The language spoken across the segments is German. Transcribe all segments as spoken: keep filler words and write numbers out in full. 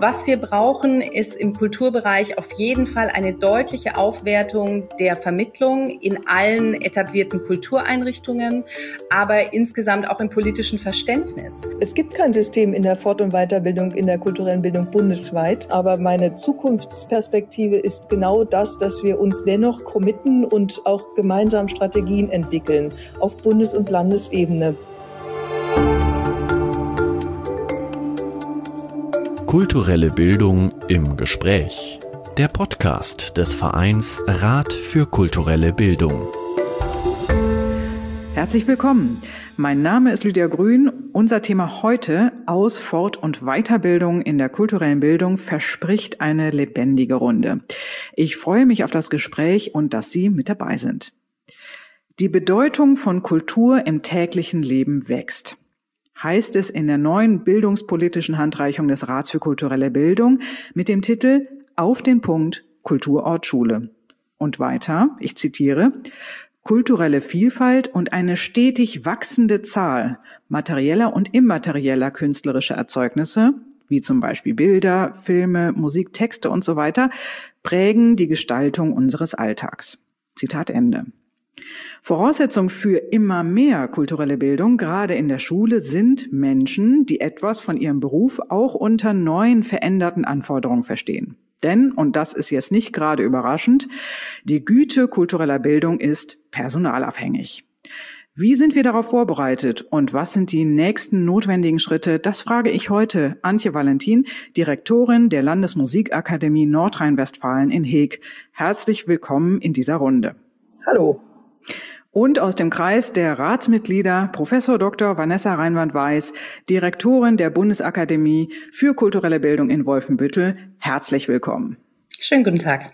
Was wir brauchen, ist im Kulturbereich auf jeden Fall eine deutliche Aufwertung der Vermittlung in allen etablierten Kultureinrichtungen, aber insgesamt auch im politischen Verständnis. Es gibt kein System in der Fort- und Weiterbildung, in der kulturellen Bildung bundesweit, aber meine Zukunftsperspektive ist genau das, dass wir uns dennoch committen und auch gemeinsam Strategien entwickeln auf Bundes- und Landesebene. Kulturelle Bildung im Gespräch. Der Podcast des Vereins Rat für kulturelle Bildung. Herzlich willkommen. Mein Name ist Lydia Grün. Unser Thema heute: Aus-, Fort- und Weiterbildung in der kulturellen Bildung verspricht eine lebendige Runde. Ich freue mich auf das Gespräch und dass Sie mit dabei sind. Die Bedeutung von Kultur im täglichen Leben wächst, heißt es in der neuen bildungspolitischen Handreichung des Rats für kulturelle Bildung mit dem Titel Auf den Punkt Kulturort Schule. Und weiter, ich zitiere: Kulturelle Vielfalt und eine stetig wachsende Zahl materieller und immaterieller künstlerischer Erzeugnisse, wie zum Beispiel Bilder, Filme, Musik, Texte und so weiter, prägen die Gestaltung unseres Alltags. Zitat Ende. Voraussetzung für immer mehr kulturelle Bildung, gerade in der Schule, sind Menschen, die etwas von ihrem Beruf auch unter neuen, veränderten Anforderungen verstehen. Denn, und das ist jetzt nicht gerade überraschend, die Güte kultureller Bildung ist personalabhängig. Wie sind wir darauf vorbereitet und was sind die nächsten notwendigen Schritte? Das frage ich heute Antje Valentin, Direktorin der Landesmusikakademie Nordrhein-Westfalen in Heeg. Herzlich willkommen in dieser Runde. Hallo. Und aus dem Kreis der Ratsmitglieder Professor Doktor Vanessa Reinwand-Weiß, Direktorin der Bundesakademie für kulturelle Bildung in Wolfenbüttel. Herzlich willkommen. Schönen guten Tag.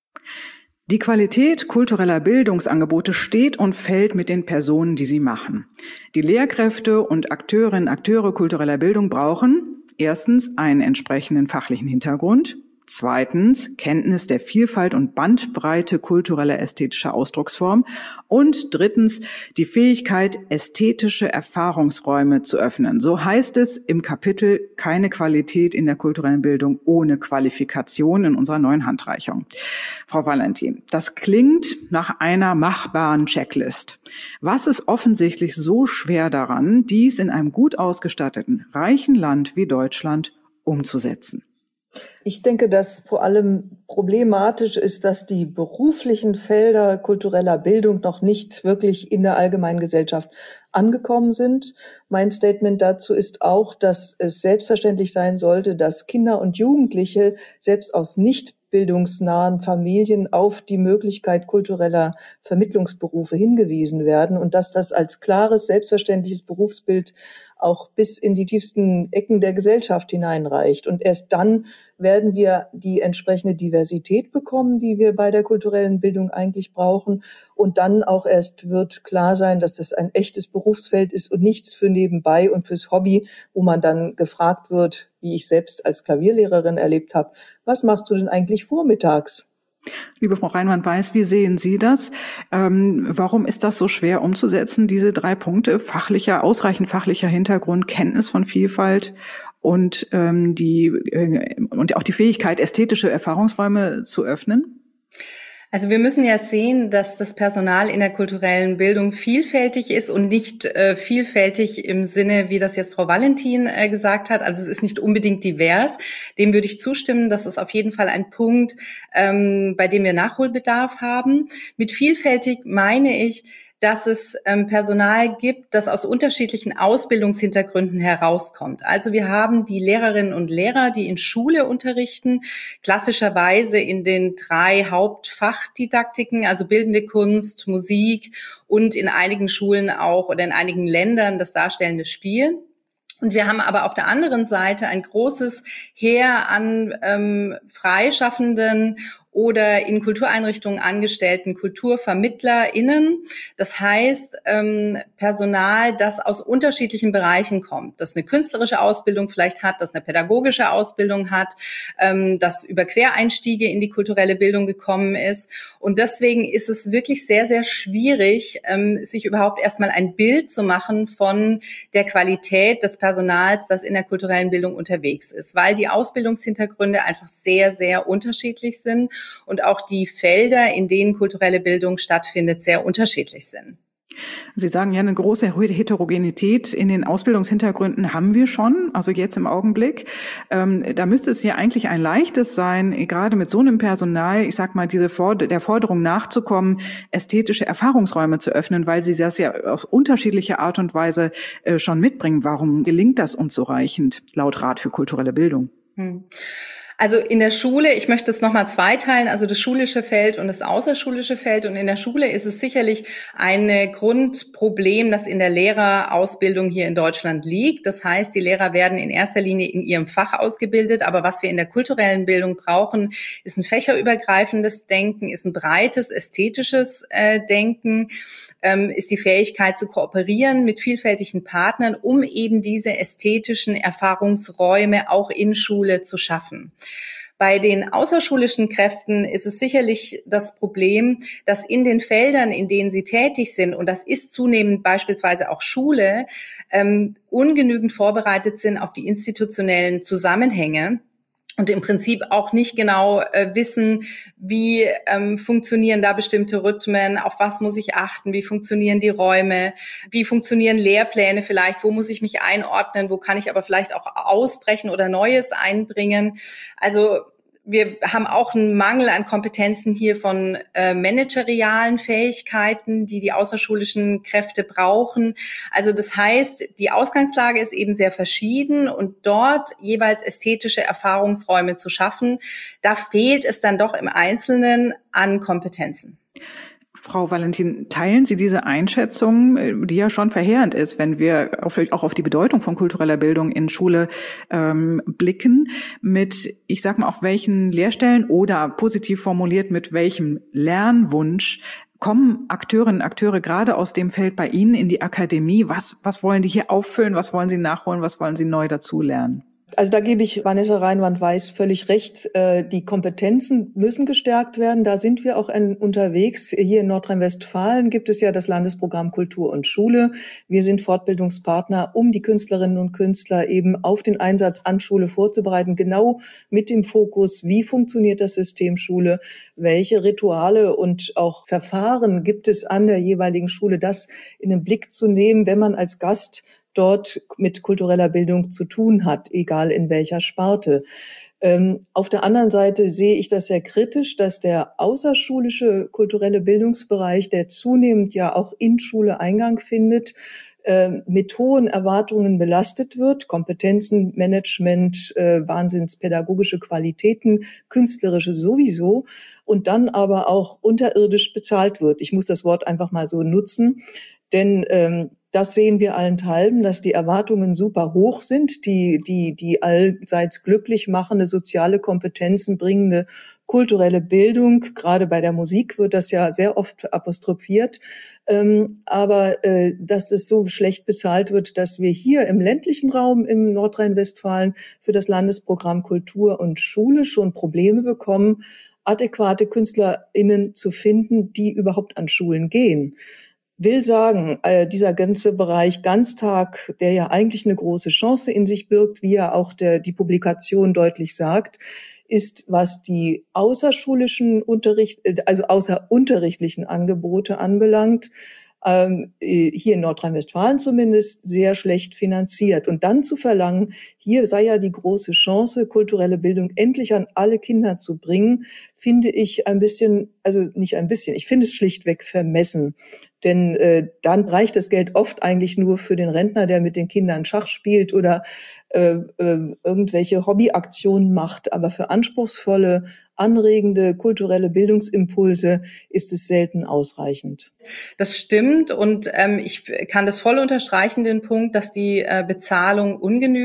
Die Qualität kultureller Bildungsangebote steht und fällt mit den Personen, die sie machen. Die Lehrkräfte und Akteurinnen und Akteure kultureller Bildung brauchen erstens einen entsprechenden fachlichen Hintergrund, zweitens Kenntnis der Vielfalt und Bandbreite kultureller ästhetischer Ausdrucksform und drittens die Fähigkeit, ästhetische Erfahrungsräume zu öffnen. So heißt es im Kapitel Keine Qualität in der kulturellen Bildung ohne Qualifikation in unserer neuen Handreichung. Frau Valentin, das klingt nach einer machbaren Checklist. Was ist offensichtlich so schwer daran, dies in einem gut ausgestatteten, reichen Land wie Deutschland umzusetzen? Ich denke, dass vor allem problematisch ist, dass die beruflichen Felder kultureller Bildung noch nicht wirklich in der allgemeinen Gesellschaft angekommen sind. Mein Statement dazu ist auch, dass es selbstverständlich sein sollte, dass Kinder und Jugendliche selbst aus nicht bildungsnahen Familien auf die Möglichkeit kultureller Vermittlungsberufe hingewiesen werden und dass das als klares, selbstverständliches Berufsbild auch bis in die tiefsten Ecken der Gesellschaft hineinreicht. Und erst dann werden wir die entsprechende Diversität bekommen, die wir bei der kulturellen Bildung eigentlich brauchen. Und dann auch erst wird klar sein, dass das ein echtes Berufsfeld ist und nichts für nebenbei und fürs Hobby, wo man dann gefragt wird, wie ich selbst als Klavierlehrerin erlebt habe, was machst du denn eigentlich vormittags? Liebe Frau Reinwand-Weiß, wie sehen Sie das? Ähm, warum ist das so schwer umzusetzen, diese drei Punkte: fachlicher, ausreichend fachlicher Hintergrund, Kenntnis von Vielfalt und ähm, die äh, und auch die Fähigkeit, ästhetische Erfahrungsräume zu öffnen? Also wir müssen ja sehen, dass das Personal in der kulturellen Bildung vielfältig ist und nicht äh, vielfältig im Sinne, wie das jetzt Frau Valentin äh, gesagt hat. Also es ist nicht unbedingt divers. Dem würde ich zustimmen. Das ist auf jeden Fall ein Punkt, ähm, bei dem wir Nachholbedarf haben. Mit vielfältig meine ich, dass es ähm, Personal gibt, das aus unterschiedlichen Ausbildungshintergründen herauskommt. Also wir haben die Lehrerinnen und Lehrer, die in Schule unterrichten, klassischerweise in den drei Hauptfachdidaktiken, also bildende Kunst, Musik und in einigen Schulen auch oder in einigen Ländern das darstellende Spiel. Und wir haben aber auf der anderen Seite ein großes Heer an ähm, Freischaffenden oder in Kultureinrichtungen angestellten KulturvermittlerInnen. Das heißt, ähm, Personal, das aus unterschiedlichen Bereichen kommt, das eine künstlerische Ausbildung vielleicht hat, das eine pädagogische Ausbildung hat, ähm, das über Quereinstiege in die kulturelle Bildung gekommen ist. Und deswegen ist es wirklich sehr, sehr schwierig, ähm, sich überhaupt erstmal ein Bild zu machen von der Qualität des Personals, das in der kulturellen Bildung unterwegs ist, weil die Ausbildungshintergründe einfach sehr, sehr unterschiedlich sind und auch die Felder, in denen kulturelle Bildung stattfindet, sehr unterschiedlich sind. Sie sagen ja, eine große Heterogenität in den Ausbildungshintergründen haben wir schon, also jetzt im Augenblick. Ähm, da müsste es ja eigentlich ein leichtes sein, gerade mit so einem Personal, ich sag mal, diese Forder- der Forderung nachzukommen, ästhetische Erfahrungsräume zu öffnen, weil sie das ja aus unterschiedlicher Art und Weise äh, schon mitbringen. Warum gelingt das unzureichend, laut Rat für kulturelle Bildung? Hm. Also in der Schule, ich möchte es nochmal zweiteilen, also das schulische Feld und das außerschulische Feld. Und in der Schule ist es sicherlich ein Grundproblem, das in der Lehrerausbildung hier in Deutschland liegt. Das heißt, die Lehrer werden in erster Linie in ihrem Fach ausgebildet. Aber was wir in der kulturellen Bildung brauchen, ist ein fächerübergreifendes Denken, ist ein breites, ästhetisches äh, Denken, ähm, ist die Fähigkeit zu kooperieren mit vielfältigen Partnern, um eben diese ästhetischen Erfahrungsräume auch in Schule zu schaffen. Bei den außerschulischen Kräften ist es sicherlich das Problem, dass in den Feldern, in denen sie tätig sind, und das ist zunehmend beispielsweise auch Schule, ähm, ungenügend vorbereitet sind auf die institutionellen Zusammenhänge. Und im Prinzip auch nicht genau äh, wissen, wie ähm, funktionieren da bestimmte Rhythmen, auf was muss ich achten, wie funktionieren die Räume, wie funktionieren Lehrpläne vielleicht, wo muss ich mich einordnen, wo kann ich aber vielleicht auch ausbrechen oder Neues einbringen. Also wir haben auch einen Mangel an Kompetenzen hier von äh, managerialen Fähigkeiten, die die außerschulischen Kräfte brauchen. Also das heißt, die Ausgangslage ist eben sehr verschieden und dort jeweils ästhetische Erfahrungsräume zu schaffen, da fehlt es dann doch im Einzelnen an Kompetenzen. Frau Valentin, teilen Sie diese Einschätzung, die ja schon verheerend ist, wenn wir auf, auch auf die Bedeutung von kultureller Bildung in Schule ähm, blicken, mit, ich sag mal, auf welchen Lehrstellen oder positiv formuliert, mit welchem Lernwunsch kommen Akteurinnen und Akteure gerade aus dem Feld bei Ihnen in die Akademie? Was, was wollen die hier auffüllen? Was wollen sie nachholen? Was wollen sie neu dazulernen? Also da gebe ich Vanessa Reinwand-Weiß völlig recht. Die Kompetenzen müssen gestärkt werden. Da sind wir auch unterwegs. Hier in Nordrhein-Westfalen gibt es ja das Landesprogramm Kultur und Schule. Wir sind Fortbildungspartner, um die Künstlerinnen und Künstler eben auf den Einsatz an Schule vorzubereiten. Genau mit dem Fokus, wie funktioniert das System Schule? Welche Rituale und auch Verfahren gibt es an der jeweiligen Schule? Das in den Blick zu nehmen, wenn man als Gast dort mit kultureller Bildung zu tun hat, egal in welcher Sparte. Ähm, auf der anderen Seite sehe ich das sehr kritisch, dass der außerschulische kulturelle Bildungsbereich, der zunehmend ja auch in Schule Eingang findet, äh, mit hohen Erwartungen belastet wird. Kompetenzen, Management, äh, wahnsinnspädagogische Qualitäten, künstlerische sowieso. Und dann aber auch unterirdisch bezahlt wird. Ich muss das Wort einfach mal so nutzen, denn ähm, das sehen wir allenthalben, dass die Erwartungen super hoch sind, die, die, die allseits glücklich machende, soziale Kompetenzen bringende kulturelle Bildung. Gerade bei der Musik wird das ja sehr oft apostrophiert. Ähm, aber äh, dass es so schlecht bezahlt wird, dass wir hier im ländlichen Raum im Nordrhein-Westfalen für das Landesprogramm Kultur und Schule schon Probleme bekommen, adäquate KünstlerInnen zu finden, die überhaupt an Schulen gehen. Will sagen, äh, dieser ganze Bereich Ganztag, der ja eigentlich eine große Chance in sich birgt, wie ja auch der, die Publikation deutlich sagt, ist, was die außerschulischen Unterricht, also außerunterrichtlichen Angebote anbelangt, ähm, hier in Nordrhein-Westfalen zumindest sehr schlecht finanziert. Und dann zu verlangen, hier sei ja die große Chance, kulturelle Bildung endlich an alle Kinder zu bringen, finde ich ein bisschen, also nicht ein bisschen, ich finde es schlichtweg vermessen. Denn äh, dann reicht das Geld oft eigentlich nur für den Rentner, der mit den Kindern Schach spielt oder äh, äh, irgendwelche Hobbyaktionen macht. Aber für anspruchsvolle, anregende, kulturelle Bildungsimpulse ist es selten ausreichend. Das stimmt und ähm, ich kann das voll unterstreichen, den Punkt, dass die äh, Bezahlung ungenügend ist.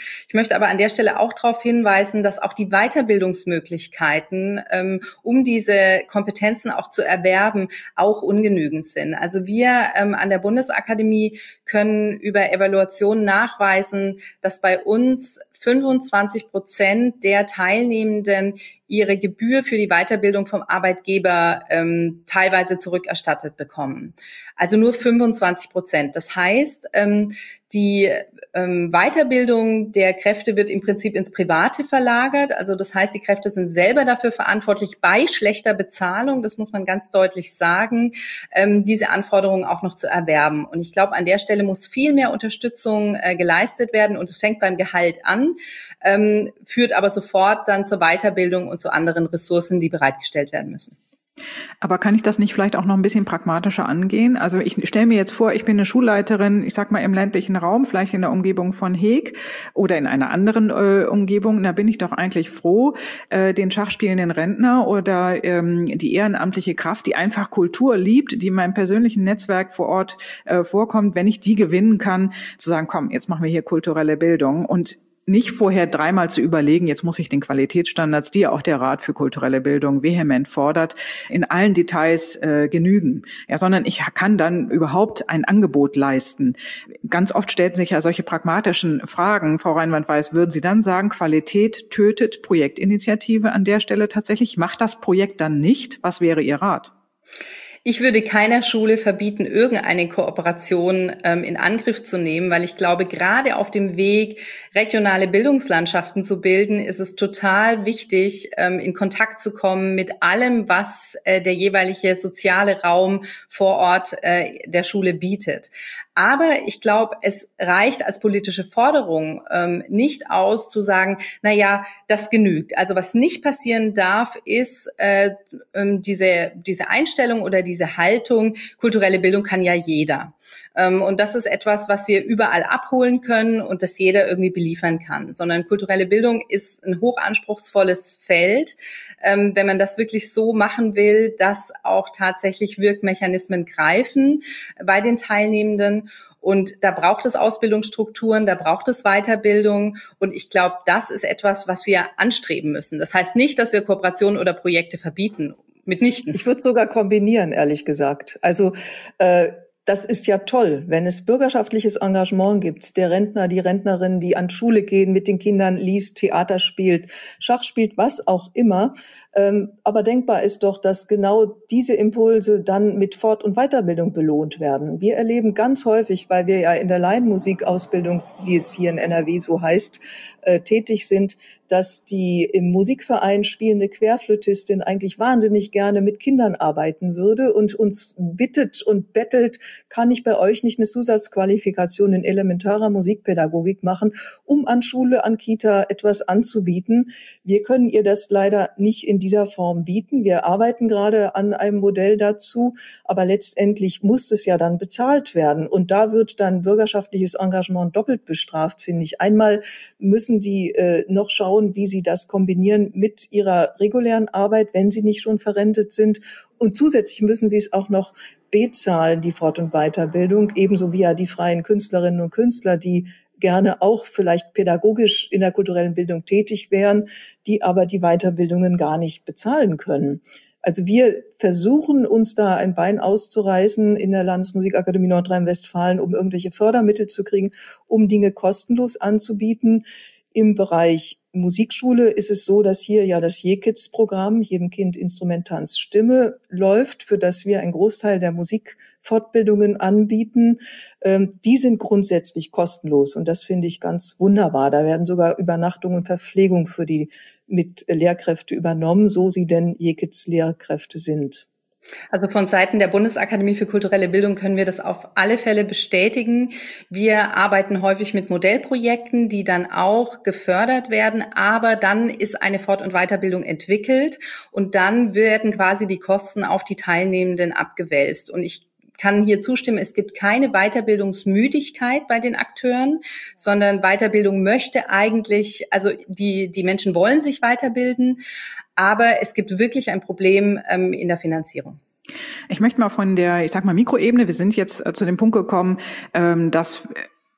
Ich möchte aber an der Stelle auch darauf hinweisen, dass auch die Weiterbildungsmöglichkeiten, ähm, um diese Kompetenzen auch zu erwerben, auch ungenügend sind. Also wir ähm, an der Bundesakademie können über Evaluationen nachweisen, dass bei uns fünfundzwanzig Prozent der Teilnehmenden ihre Gebühr für die Weiterbildung vom Arbeitgeber ähm, teilweise zurückerstattet bekommen. Also nur fünfundzwanzig Prozent. Das heißt, ähm, die ähm, Weiterbildung der Kräfte wird im Prinzip ins Private verlagert. Also das heißt, die Kräfte sind selber dafür verantwortlich, bei schlechter Bezahlung, das muss man ganz deutlich sagen, ähm, diese Anforderungen auch noch zu erwerben. Und ich glaube, an der Stelle muss viel mehr Unterstützung äh, geleistet werden. Und es fängt beim Gehalt an, ähm, führt aber sofort dann zur Weiterbildung und zu anderen Ressourcen, die bereitgestellt werden müssen. Aber kann ich das nicht vielleicht auch noch ein bisschen pragmatischer angehen? Also ich stelle mir jetzt vor, ich bin eine Schulleiterin, ich sag mal im ländlichen Raum, vielleicht in der Umgebung von Heeg oder in einer anderen äh, Umgebung. Da bin ich doch eigentlich froh, äh, den schachspielenden Rentner oder ähm, die ehrenamtliche Kraft, die einfach Kultur liebt, die in meinem persönlichen Netzwerk vor Ort äh, vorkommt, wenn ich die gewinnen kann, zu sagen, komm, jetzt machen wir hier kulturelle Bildung und nicht vorher dreimal zu überlegen, jetzt muss ich den Qualitätsstandards, die ja auch der Rat für kulturelle Bildung vehement fordert, in allen Details äh, genügen, ja, sondern ich kann dann überhaupt ein Angebot leisten. Ganz oft stellten sich ja solche pragmatischen Fragen. Frau Reinwand-Weiß, würden Sie dann sagen, Qualität tötet Projektinitiative an der Stelle tatsächlich? Macht das Projekt dann nicht? Was wäre Ihr Rat? Ich würde keiner Schule verbieten, irgendeine Kooperation ähm, in Angriff zu nehmen, weil ich glaube, gerade auf dem Weg, regionale Bildungslandschaften zu bilden, ist es total wichtig, ähm, in Kontakt zu kommen mit allem, was äh, der jeweilige soziale Raum vor Ort äh, der Schule bietet. Aber ich glaube, es reicht als politische Forderung ähm, nicht aus, zu sagen, na ja, das genügt. Also was nicht passieren darf, ist äh, ähm, diese diese Einstellung oder diese Haltung, kulturelle Bildung kann ja jeder. Ähm, und das ist etwas, was wir überall abholen können und das jeder irgendwie beliefern kann. Sondern kulturelle Bildung ist ein hochanspruchsvolles Feld, ähm, wenn man das wirklich so machen will, dass auch tatsächlich Wirkmechanismen greifen bei den Teilnehmenden. Und da braucht es Ausbildungsstrukturen, da braucht es Weiterbildung. Und ich glaube, das ist etwas, was wir anstreben müssen. Das heißt nicht, dass wir Kooperationen oder Projekte verbieten. Mitnichten. Ich würde sogar kombinieren, ehrlich gesagt. Also äh, das ist ja toll, wenn es bürgerschaftliches Engagement gibt, der Rentner, die Rentnerin, die an Schule gehen, mit den Kindern liest, Theater spielt, Schach spielt, was auch immer. Ähm, aber denkbar ist doch, dass genau diese Impulse dann mit Fort- und Weiterbildung belohnt werden. Wir erleben ganz häufig, weil wir ja in der Laienmusikausbildung, die es hier in N R W so heißt, äh, tätig sind, dass die im Musikverein spielende Querflötistin eigentlich wahnsinnig gerne mit Kindern arbeiten würde und uns bittet und bettelt, kann ich bei euch nicht eine Zusatzqualifikation in elementarer Musikpädagogik machen, um an Schule, an Kita etwas anzubieten. Wir können ihr das leider nicht in dieser Form bieten. Wir arbeiten gerade an einem Modell dazu, aber letztendlich muss es ja dann bezahlt werden. Und da wird dann bürgerschaftliches Engagement doppelt bestraft, finde ich. Einmal müssen die äh, noch schauen, wie sie das kombinieren mit ihrer regulären Arbeit, wenn sie nicht schon verrentet sind. Und zusätzlich müssen sie es auch noch bezahlen, die Fort- und Weiterbildung, ebenso wie ja die freien Künstlerinnen und Künstler, die gerne auch vielleicht pädagogisch in der kulturellen Bildung tätig wären, die aber die Weiterbildungen gar nicht bezahlen können. Also wir versuchen uns da ein Bein auszureißen in der Landesmusikakademie Nordrhein-Westfalen, um irgendwelche Fördermittel zu kriegen, um Dinge kostenlos anzubieten. Im Bereich Musikschule ist es so, dass hier ja das J-Kids-Programm, jedem Kind Instrumentanz Stimme, läuft, für das wir einen Großteil der Musikfortbildungen anbieten. Ähm, die sind grundsätzlich kostenlos und das finde ich ganz wunderbar. Da werden sogar Übernachtung und Verpflegung für die mit Lehrkräfte übernommen, so sie denn J-Kids-Lehrkräfte sind. Also von Seiten der Bundesakademie für kulturelle Bildung können wir das auf alle Fälle bestätigen. Wir arbeiten häufig mit Modellprojekten, die dann auch gefördert werden, aber dann ist eine Fort- und Weiterbildung entwickelt und dann werden quasi die Kosten auf die Teilnehmenden abgewälzt. Und ich kann hier zustimmen, es gibt keine Weiterbildungsmüdigkeit bei den Akteuren, sondern Weiterbildung möchte eigentlich, also die, die Menschen wollen sich weiterbilden, aber es gibt wirklich ein Problem ähm, in der Finanzierung. Ich möchte mal von der, ich sag mal, Mikroebene, wir sind jetzt äh, zu dem Punkt gekommen, ähm, dass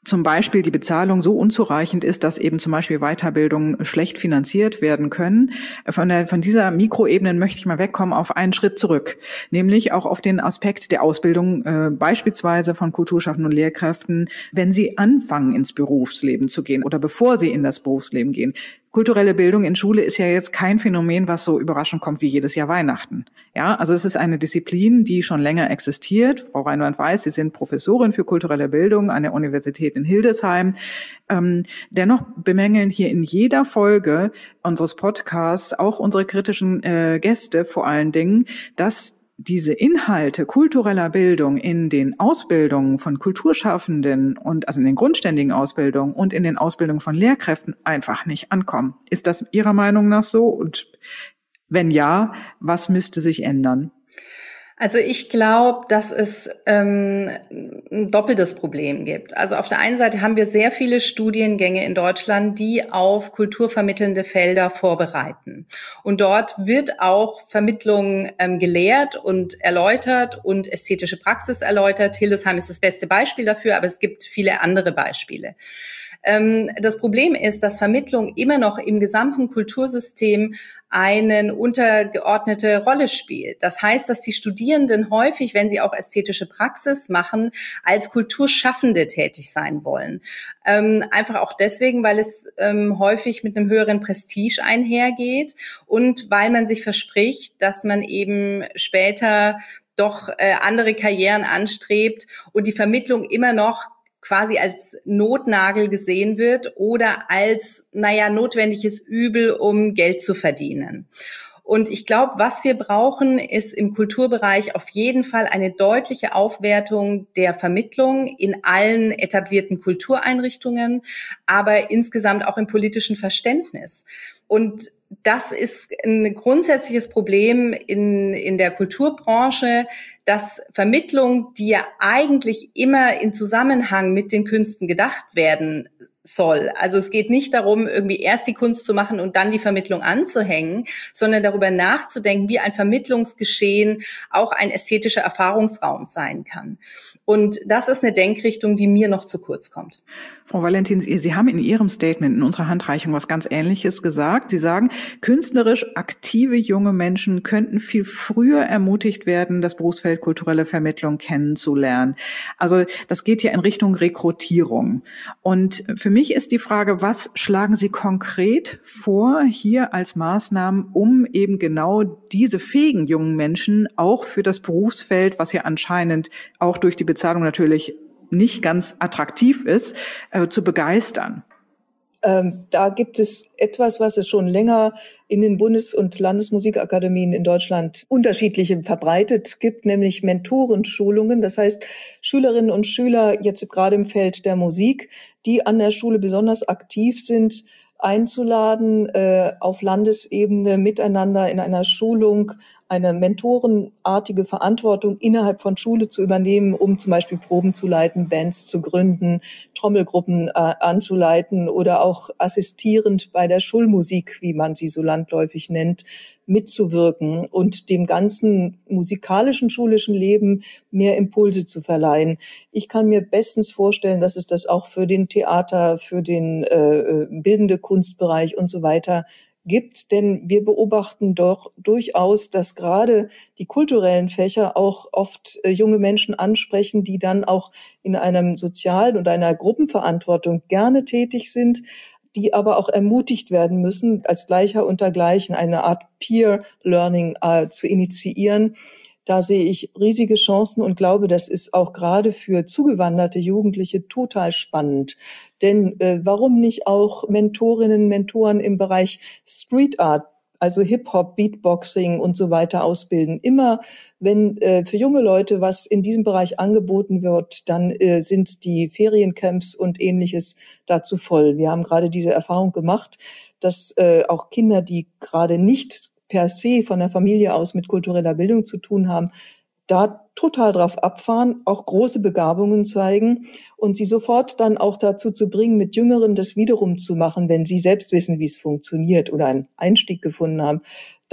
zum Beispiel die Bezahlung so unzureichend ist, dass eben zum Beispiel Weiterbildungen schlecht finanziert werden können. Von der, von dieser Mikroebene möchte ich mal wegkommen auf einen Schritt zurück, nämlich auch auf den Aspekt der Ausbildung, äh, beispielsweise von Kulturschaffenden und Lehrkräften, wenn sie anfangen, ins Berufsleben zu gehen oder bevor sie in das Berufsleben gehen. Kulturelle Bildung in Schule ist ja jetzt kein Phänomen, was so überraschend kommt wie jedes Jahr Weihnachten. Ja, also es ist eine Disziplin, die schon länger existiert. Frau Reinwand weiß, Sie sind Professorin für kulturelle Bildung an der Universität in Hildesheim. Ähm, dennoch bemängeln hier in jeder Folge unseres Podcasts auch unsere kritischen äh, Gäste vor allen Dingen, dass diese Inhalte kultureller Bildung in den Ausbildungen von Kulturschaffenden und also in den grundständigen Ausbildungen und in den Ausbildungen von Lehrkräften einfach nicht ankommen. Ist das Ihrer Meinung nach so? Und wenn ja, was müsste sich ändern? Also ich glaube, dass es ähm, ein doppeltes Problem gibt. Also auf der einen Seite haben wir sehr viele Studiengänge in Deutschland, die auf kulturvermittelnde Felder vorbereiten. Und dort wird auch Vermittlung ähm, gelehrt und erläutert und ästhetische Praxis erläutert. Hildesheim ist das beste Beispiel dafür, aber es gibt viele andere Beispiele. Das Problem ist, dass Vermittlung immer noch im gesamten Kultursystem eine untergeordnete Rolle spielt. Das heißt, dass die Studierenden häufig, wenn sie auch ästhetische Praxis machen, als Kulturschaffende tätig sein wollen. Ähm, einfach auch deswegen, weil es ähm, häufig mit einem höheren Prestige einhergeht und weil man sich verspricht, dass man eben später doch äh, andere Karrieren anstrebt und die Vermittlung immer noch quasi als Notnagel gesehen wird oder als, naja, notwendiges Übel, um Geld zu verdienen. Und ich glaube, was wir brauchen, ist im Kulturbereich auf jeden Fall eine deutliche Aufwertung der Vermittlung in allen etablierten Kultureinrichtungen, aber insgesamt auch im politischen Verständnis. Und das ist ein grundsätzliches Problem in, in der Kulturbranche, dass Vermittlung, die ja eigentlich immer in Zusammenhang mit den Künsten gedacht werden soll. Also es geht nicht darum, irgendwie erst die Kunst zu machen und dann die Vermittlung anzuhängen, sondern darüber nachzudenken, wie ein Vermittlungsgeschehen auch ein ästhetischer Erfahrungsraum sein kann. Und das ist eine Denkrichtung, die mir noch zu kurz kommt. Frau Valentin, Sie haben in Ihrem Statement, in unserer Handreichung was ganz Ähnliches gesagt. Sie sagen, künstlerisch aktive junge Menschen könnten viel früher ermutigt werden, das Berufsfeld kulturelle Vermittlung kennenzulernen. Also das geht ja in Richtung Rekrutierung. Und für mich ist die Frage, was schlagen Sie konkret vor hier als Maßnahmen, um eben genau diese fähigen jungen Menschen auch für das Berufsfeld, was ja anscheinend auch durch die Bezahlung natürlich nicht ganz attraktiv ist, äh, zu begeistern? Ähm, da gibt es etwas, was es schon länger in den Bundes- und Landesmusikakademien in Deutschland unterschiedliche verbreitet gibt, nämlich Mentorenschulungen. Das heißt, Schülerinnen und Schüler jetzt gerade im Feld der Musik, die an der Schule besonders aktiv sind, einzuladen, äh, auf Landesebene miteinander in einer Schulung eine mentorenartige Verantwortung innerhalb von Schule zu übernehmen, um zum Beispiel Proben zu leiten, Bands zu gründen, Trommelgruppen äh, anzuleiten oder auch assistierend bei der Schulmusik, wie man sie so landläufig nennt, mitzuwirken und dem ganzen musikalischen, schulischen Leben mehr Impulse zu verleihen. Ich kann mir bestens vorstellen, dass es das auch für den Theater, für den äh, bildende Kunstbereich und so weiter gibt, denn wir beobachten doch durchaus, dass gerade die kulturellen Fächer auch oft äh, junge Menschen ansprechen, die dann auch in einem sozialen und einer Gruppenverantwortung gerne tätig sind, die aber auch ermutigt werden müssen, als Gleicher unter Gleichen eine Art Peer-Learning äh, zu initiieren. Da sehe ich riesige Chancen und glaube, das ist auch gerade für zugewanderte Jugendliche total spannend. Denn äh, warum nicht auch Mentorinnen, Mentoren im Bereich Street Art, also Hip-Hop, Beatboxing und so weiter ausbilden? Immer wenn äh, für junge Leute was in diesem Bereich angeboten wird, dann äh, sind die Feriencamps und Ähnliches dazu voll. Wir haben gerade diese Erfahrung gemacht, dass äh, auch Kinder, die gerade nicht per se von der Familie aus mit kultureller Bildung zu tun haben, da total drauf abfahren, auch große Begabungen zeigen und sie sofort dann auch dazu zu bringen, mit Jüngeren das wiederum zu machen, wenn sie selbst wissen, wie es funktioniert oder einen Einstieg gefunden haben.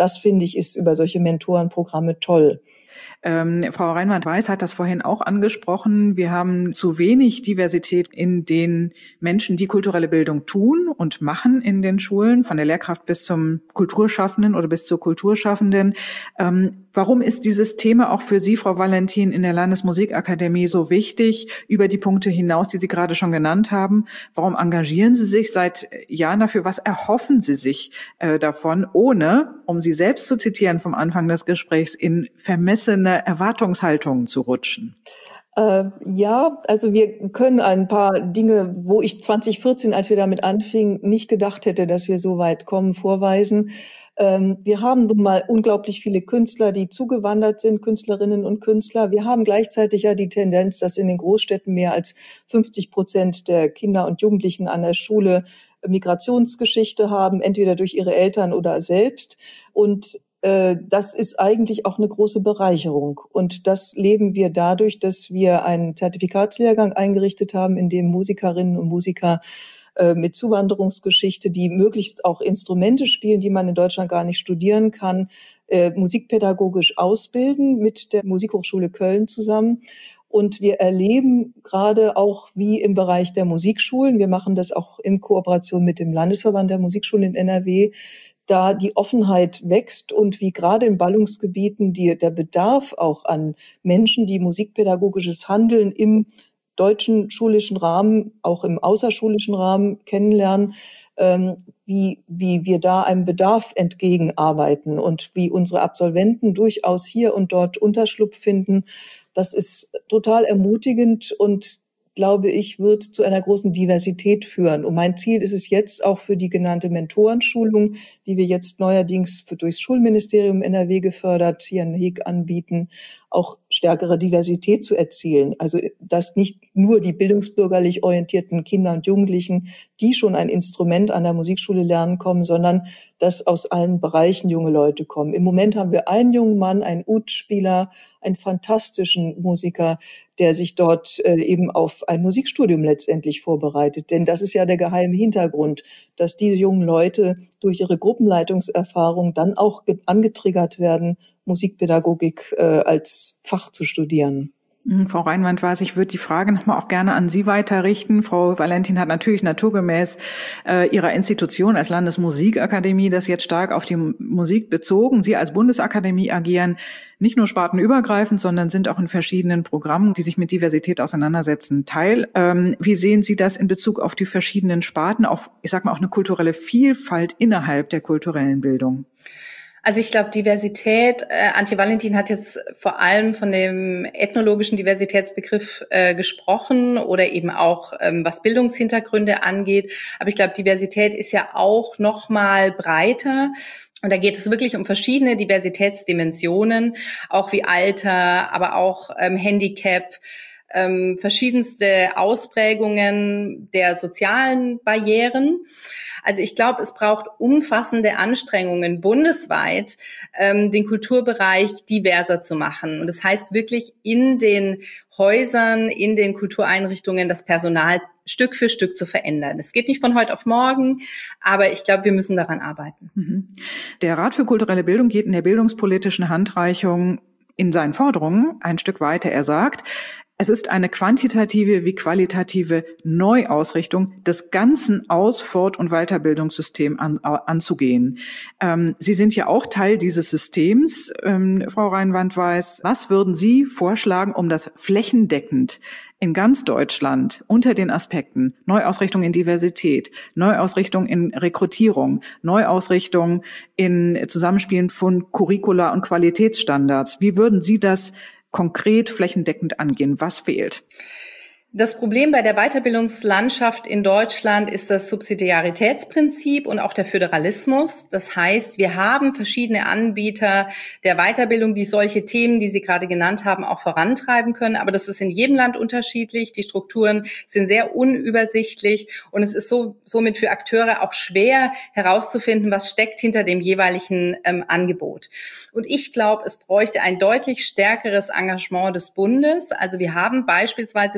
das, finde ich, ist über solche Mentorenprogramme toll. Ähm, Frau Reinwand-Weiß hat das vorhin auch angesprochen. Wir haben zu wenig Diversität in den Menschen, die kulturelle Bildung tun und machen in den Schulen, von der Lehrkraft bis zum Kulturschaffenden oder bis zur Kulturschaffenden. Ähm, warum ist dieses Thema auch für Sie, Frau Valentin, in der Landesmusikakademie so wichtig, über die Punkte hinaus, die Sie gerade schon genannt haben? Warum engagieren Sie sich seit Jahren dafür? Was erhoffen Sie sich äh, davon, ohne, um Sie selbst zu zitieren vom Anfang des Gesprächs, in vermessene Erwartungshaltungen zu rutschen? Äh, ja, also wir können ein paar Dinge, wo ich zwanzig vierzehn, als wir damit anfingen, nicht gedacht hätte, dass wir so weit kommen, vorweisen. Ähm, wir haben nun mal unglaublich viele Künstler, die zugewandert sind, Künstlerinnen und Künstler. Wir haben gleichzeitig ja die Tendenz, dass in den Großstädten mehr als fünfzig Prozent der Kinder und Jugendlichen an der Schule Migrationsgeschichte haben, entweder durch ihre Eltern oder selbst. Und das ist eigentlich auch eine große Bereicherung. Und das leben wir dadurch, dass wir einen Zertifikatslehrgang eingerichtet haben, in dem Musikerinnen und Musiker äh, mit Zuwanderungsgeschichte, die möglichst auch Instrumente spielen, die man in Deutschland gar nicht studieren kann, äh, musikpädagogisch ausbilden mit der Musikhochschule Köln zusammen. Und wir erleben gerade auch wie im Bereich der Musikschulen, wir machen das auch in Kooperation mit dem Landesverband der Musikschulen in N R W, da die Offenheit wächst und wie gerade in Ballungsgebieten die, der Bedarf auch an Menschen, die musikpädagogisches Handeln im deutschen schulischen Rahmen, auch im außerschulischen Rahmen kennenlernen, ähm, wie, wie wir da einem Bedarf entgegenarbeiten und wie unsere Absolventen durchaus hier und dort Unterschlupf finden. Das ist total ermutigend und glaube ich, wird zu einer großen Diversität führen. Und mein Ziel ist es jetzt auch für die genannte Mentorenschulung, die wir jetzt neuerdings für, durchs Schulministerium N R W gefördert hier in Heeg anbieten, auch stärkere Diversität zu erzielen. Also, dass nicht nur die bildungsbürgerlich orientierten Kinder und Jugendlichen, die schon ein Instrument an der Musikschule lernen, kommen, sondern dass aus allen Bereichen junge Leute kommen. Im Moment haben wir einen jungen Mann, einen Ud-Spieler, einen fantastischen Musiker, der sich dort äh, eben auf ein Musikstudium letztendlich vorbereitet. Denn das ist ja der geheime Hintergrund, dass diese jungen Leute durch ihre Gruppenleitungserfahrung dann auch angetriggert werden, Musikpädagogik äh, als Fach zu studieren. Frau Reinwand-Weiß, ich würde die Frage nochmal auch gerne an Sie weiterrichten. Frau Valentin hat natürlich naturgemäß äh, ihrer Institution als Landesmusikakademie das jetzt stark auf die Musik bezogen. Sie als Bundesakademie agieren nicht nur spartenübergreifend, sondern sind auch in verschiedenen Programmen, die sich mit Diversität auseinandersetzen, Teil. Ähm, wie sehen Sie das in Bezug auf die verschiedenen Sparten, auch, ich sag mal, auch eine kulturelle Vielfalt innerhalb der kulturellen Bildung? Also ich glaube, Diversität, äh, Antje Valentin hat jetzt vor allem von dem ethnologischen Diversitätsbegriff äh, gesprochen oder eben auch, ähm, was Bildungshintergründe angeht. Aber ich glaube, Diversität ist ja auch noch mal breiter. Und da geht es wirklich um verschiedene Diversitätsdimensionen, auch wie Alter, aber auch ähm, Handicap, ähm, verschiedenste Ausprägungen der sozialen Barrieren. Also ich glaube, es braucht umfassende Anstrengungen bundesweit, ähm, den Kulturbereich diverser zu machen. Und das heißt wirklich in den Häusern, in den Kultureinrichtungen das Personal Stück für Stück zu verändern. Es geht nicht von heute auf morgen, aber ich glaube, wir müssen daran arbeiten. Der Rat für kulturelle Bildung geht in der bildungspolitischen Handreichung in seinen Forderungen ein Stück weiter. Er sagt, es ist eine quantitative wie qualitative Neuausrichtung des ganzen Aus-, Fort- und Weiterbildungssystems an, anzugehen. Ähm, Sie sind ja auch Teil dieses Systems, ähm, Frau Reinwand-Weiß. Was würden Sie vorschlagen, um das flächendeckend in ganz Deutschland unter den Aspekten Neuausrichtung in Diversität, Neuausrichtung in Rekrutierung, Neuausrichtung in Zusammenspielen von Curricula und Qualitätsstandards, wie würden Sie das konkret flächendeckend angehen? Was fehlt? Das Problem bei der Weiterbildungslandschaft in Deutschland ist das Subsidiaritätsprinzip und auch der Föderalismus. Das heißt, wir haben verschiedene Anbieter der Weiterbildung, die solche Themen, die Sie gerade genannt haben, auch vorantreiben können. Aber das ist in jedem Land unterschiedlich. Die Strukturen sind sehr unübersichtlich und es ist so, somit für Akteure auch schwer herauszufinden, was steckt hinter dem jeweiligen ähm, Angebot. Und ich glaube, es bräuchte ein deutlich stärkeres Engagement des Bundes. Also wir haben beispielsweise zwei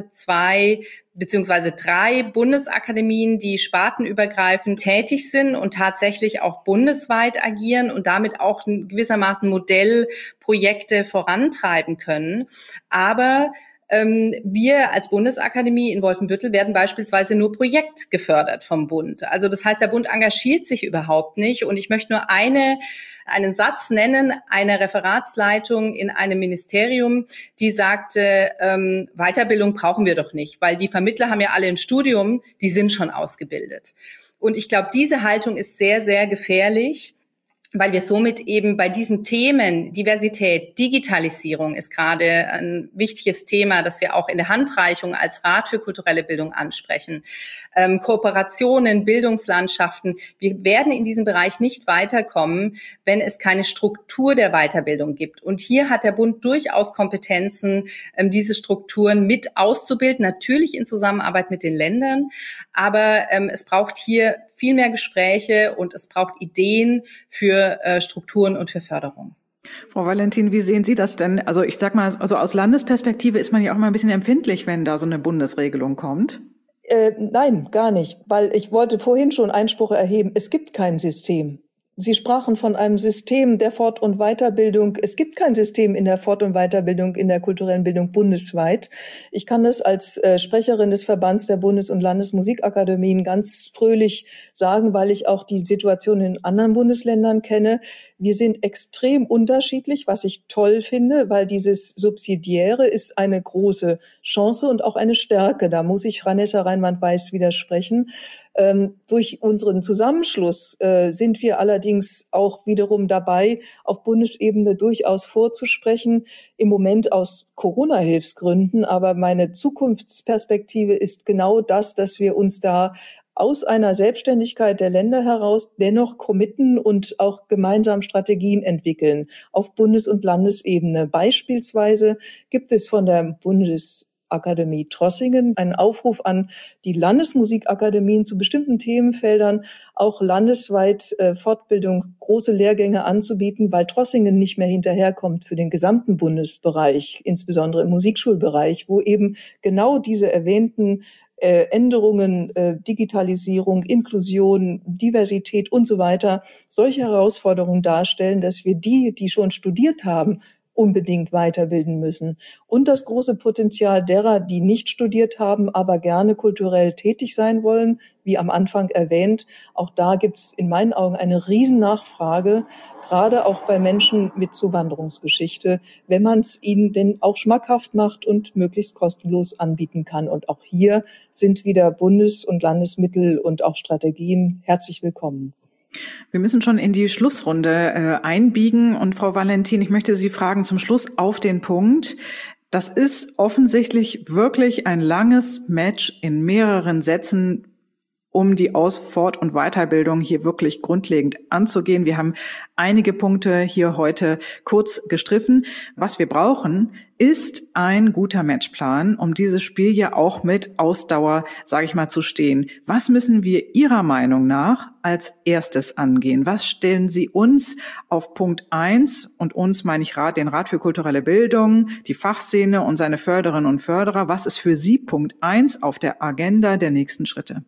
zwei beziehungsweise drei Bundesakademien, die spartenübergreifend tätig sind und tatsächlich auch bundesweit agieren und damit auch gewissermaßen Modellprojekte vorantreiben können. Aber ähm, wir als Bundesakademie in Wolfenbüttel werden beispielsweise nur projektgefördert vom Bund. Also das heißt, der Bund engagiert sich überhaupt nicht. Und ich möchte nur eine einen Satz nennen, einer Referatsleitung in einem Ministerium, die sagte, ähm, Weiterbildung brauchen wir doch nicht, weil die Vermittler haben ja alle ein Studium, die sind schon ausgebildet. Und ich glaube, diese Haltung ist sehr, sehr gefährlich, weil wir somit eben bei diesen Themen, Diversität, Digitalisierung ist gerade ein wichtiges Thema, das wir auch in der Handreichung als Rat für kulturelle Bildung ansprechen. Ähm, Kooperationen, Bildungslandschaften. Wir werden in diesem Bereich nicht weiterkommen, wenn es keine Struktur der Weiterbildung gibt. Und hier hat der Bund durchaus Kompetenzen, ähm, diese Strukturen mit auszubilden, natürlich in Zusammenarbeit mit den Ländern. Aber ähm, es braucht hier viel mehr Gespräche und es braucht Ideen für äh, Strukturen und für Förderung. Frau Valentin, wie sehen Sie das denn? Also ich sag mal, also aus Landesperspektive ist man ja auch mal ein bisschen empfindlich, wenn da so eine Bundesregelung kommt. Äh, nein, gar nicht, weil ich wollte vorhin schon Einspruch erheben. Es gibt kein System. Sie sprachen von einem System der Fort- und Weiterbildung. Es gibt kein System in der Fort- und Weiterbildung, in der kulturellen Bildung bundesweit. Ich kann das als äh, Sprecherin des Verbands der Bundes- und Landesmusikakademien ganz fröhlich sagen, weil ich auch die Situation in anderen Bundesländern kenne. Wir sind extrem unterschiedlich, was ich toll finde, weil dieses Subsidiäre ist eine große Chance und auch eine Stärke. Da muss ich Vanessa Reinwand-Weiß widersprechen. Ähm, durch unseren Zusammenschluss äh, sind wir allerdings auch wiederum dabei, auf Bundesebene durchaus vorzusprechen, im Moment aus Corona-Hilfsgründen. Aber meine Zukunftsperspektive ist genau das, dass wir uns da aus einer Selbstständigkeit der Länder heraus dennoch committen und auch gemeinsam Strategien entwickeln auf Bundes- und Landesebene. Beispielsweise gibt es von der Bundes Akademie Trossingen einen Aufruf an die Landesmusikakademien zu bestimmten Themenfeldern auch landesweit äh, Fortbildung, große Lehrgänge anzubieten, weil Trossingen nicht mehr hinterherkommt für den gesamten Bundesbereich, insbesondere im Musikschulbereich, wo eben genau diese erwähnten äh, Änderungen, äh, Digitalisierung, Inklusion, Diversität und so weiter, solche Herausforderungen darstellen, dass wir die, die schon studiert haben, unbedingt weiterbilden müssen. Und das große Potenzial derer, die nicht studiert haben, aber gerne kulturell tätig sein wollen, wie am Anfang erwähnt. Auch da gibt es in meinen Augen eine Riesennachfrage, gerade auch bei Menschen mit Zuwanderungsgeschichte, wenn man es ihnen denn auch schmackhaft macht und möglichst kostenlos anbieten kann. Und auch hier sind wieder Bundes- und Landesmittel und auch Strategien herzlich willkommen. Wir müssen schon in die Schlussrunde äh, einbiegen. Und Frau Valentin, ich möchte Sie fragen zum Schluss auf den Punkt. Das ist offensichtlich wirklich ein langes Match in mehreren Sätzen, um die Aus-, Fort- und Weiterbildung hier wirklich grundlegend anzugehen. Wir haben einige Punkte hier heute kurz gestriffen. Was wir brauchen, ist ein guter Matchplan, um dieses Spiel ja auch mit Ausdauer, sage ich mal, zu stehen. Was müssen wir Ihrer Meinung nach als erstes angehen? Was stellen Sie uns auf Punkt eins, und uns meine ich Rat, den Rat für kulturelle Bildung, die Fachszene und seine Förderinnen und Förderer, was ist für Sie Punkt eins auf der Agenda der nächsten Schritte?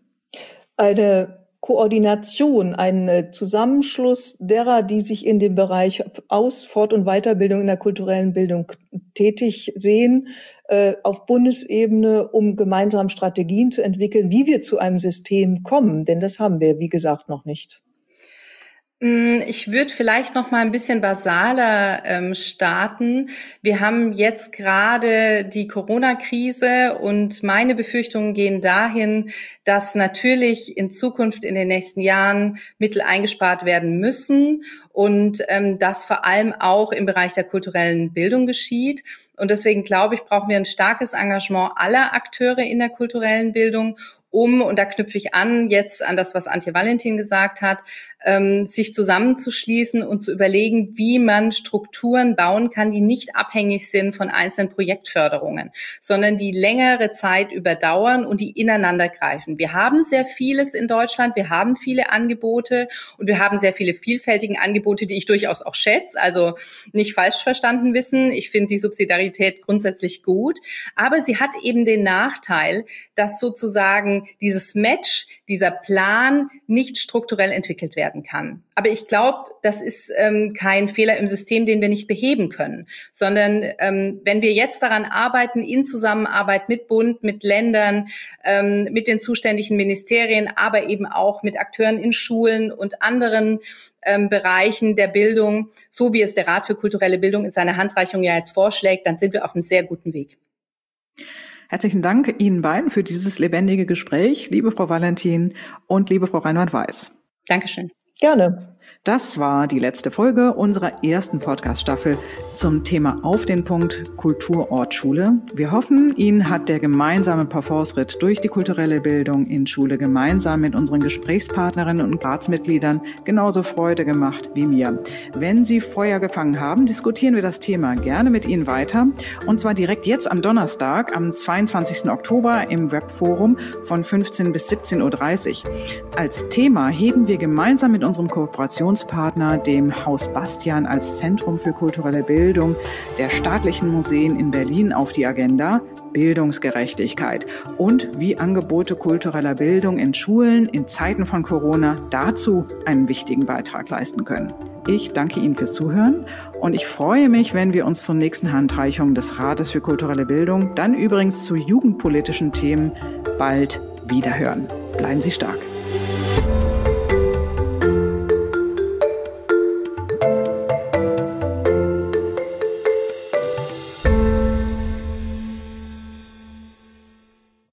Eine Koordination, ein Zusammenschluss derer, die sich in dem Bereich Aus-, Fort- und Weiterbildung in der kulturellen Bildung tätig sehen, auf Bundesebene, um gemeinsam Strategien zu entwickeln, wie wir zu einem System kommen. Denn das haben wir, wie gesagt, noch nicht. Ich würde vielleicht noch mal ein bisschen basaler ähm, starten. Wir haben jetzt gerade die Corona-Krise und meine Befürchtungen gehen dahin, dass natürlich in Zukunft in den nächsten Jahren Mittel eingespart werden müssen und ähm, das vor allem auch im Bereich der kulturellen Bildung geschieht. Und deswegen glaube ich, brauchen wir ein starkes Engagement aller Akteure in der kulturellen Bildung, um, und da knüpfe ich an jetzt an das, was Antje Valentin gesagt hat, ähm, sich zusammenzuschließen und zu überlegen, wie man Strukturen bauen kann, die nicht abhängig sind von einzelnen Projektförderungen, sondern die längere Zeit überdauern und die ineinander greifen. Wir haben sehr vieles in Deutschland, wir haben viele Angebote und wir haben sehr viele vielfältige Angebote, die ich durchaus auch schätze, also nicht falsch verstanden wissen. Ich finde die Subsidiarität grundsätzlich gut, aber sie hat eben den Nachteil, dass sozusagen dieses Match, dieser Plan nicht strukturell entwickelt werden kann. Aber ich glaube, das ist ähm, kein Fehler im System, den wir nicht beheben können, sondern ähm, wenn wir jetzt daran arbeiten, in Zusammenarbeit mit Bund, mit Ländern, ähm, mit den zuständigen Ministerien, aber eben auch mit Akteuren in Schulen und anderen ähm, Bereichen der Bildung, so wie es der Rat für kulturelle Bildung in seiner Handreichung ja jetzt vorschlägt, dann sind wir auf einem sehr guten Weg. Herzlichen Dank Ihnen beiden für dieses lebendige Gespräch, liebe Frau Valentin und liebe Frau Reinwand-Weiß. Dankeschön. Gerne. Das war die letzte Folge unserer ersten Podcast-Staffel zum Thema Auf den Punkt Kulturort Schule. Wir hoffen, Ihnen hat der gemeinsame Parforce-Ritt durch die kulturelle Bildung in Schule gemeinsam mit unseren Gesprächspartnerinnen und Ratsmitgliedern genauso Freude gemacht wie mir. Wenn Sie Feuer gefangen haben, diskutieren wir das Thema gerne mit Ihnen weiter. Und zwar direkt jetzt am Donnerstag, am zweiundzwanzigsten Oktober im Webforum von fünfzehn bis siebzehn Uhr dreißig. Als Thema heben wir gemeinsam mit unserem Kooperationspartner, dem Haus Bastian als Zentrum für kulturelle Bildung der staatlichen Museen in Berlin auf die Agenda: Bildungsgerechtigkeit und wie Angebote kultureller Bildung in Schulen in Zeiten von Corona dazu einen wichtigen Beitrag leisten können. Ich danke Ihnen fürs Zuhören und ich freue mich, wenn wir uns zur nächsten Handreichung des Rates für kulturelle Bildung, dann übrigens zu jugendpolitischen Themen, bald wiederhören. Bleiben Sie stark.